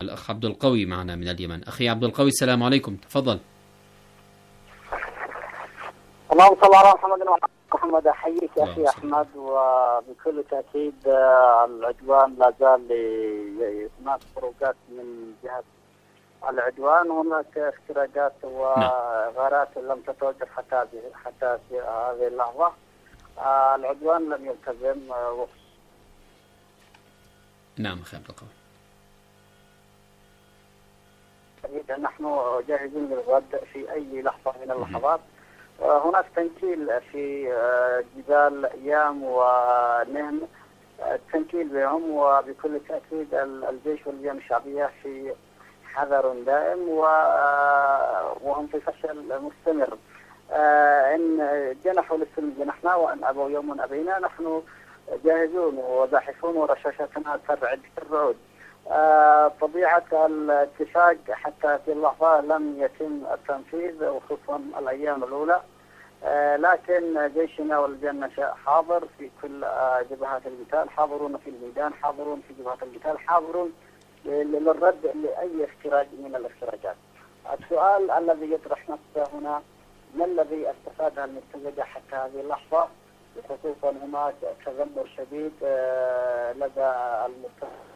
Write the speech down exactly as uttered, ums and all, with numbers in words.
الأخ عبد القوي معنا من اليمن. أخي عبد القوي السلام عليكم، تفضل. اللهم صل على محمد وعلى محمد. أحييك يا أخي أحمد، وبكل تأكيد العدوان لا زال هناك خروجات من جهة العدوان، هناك اختراقات وغارات لم تتوقف حتى حتى في هذه اللحظة. العدوان لم يلتزم. نعم أخي عبد القوي. نحن جاهزين للغد في أي لحظة من اللحظات. هناك تنكيل في جبال ايام ونهم، التنكيل بهم، وبكل تأكيد الجيش واللجان الشعبية في حذر دائم وهم في فشل مستمر. إن جنحوا للسلم جنحنا، وإن أبوا يوم أبينا. نحن جاهزون وزاحفون ورشاشتنا ترعد كالرعود. طبيعة الاتفاق حتى في اللحظة لم يتم التنفيذ، وخصوصا الأيام الأولى، لكن جيشنا والجنة حاضر في كل جبهات القتال، حاضرون في الميدان، حاضرون في جبهات القتال، حاضرون للرد لأي اختراق من الاختراقات. السؤال الذي يطرح نفسه هنا: ما الذي استفادها المرتزقة حتى هذه اللحظة؟ خصوصا هناك تذمر شديد لدى المرتزقة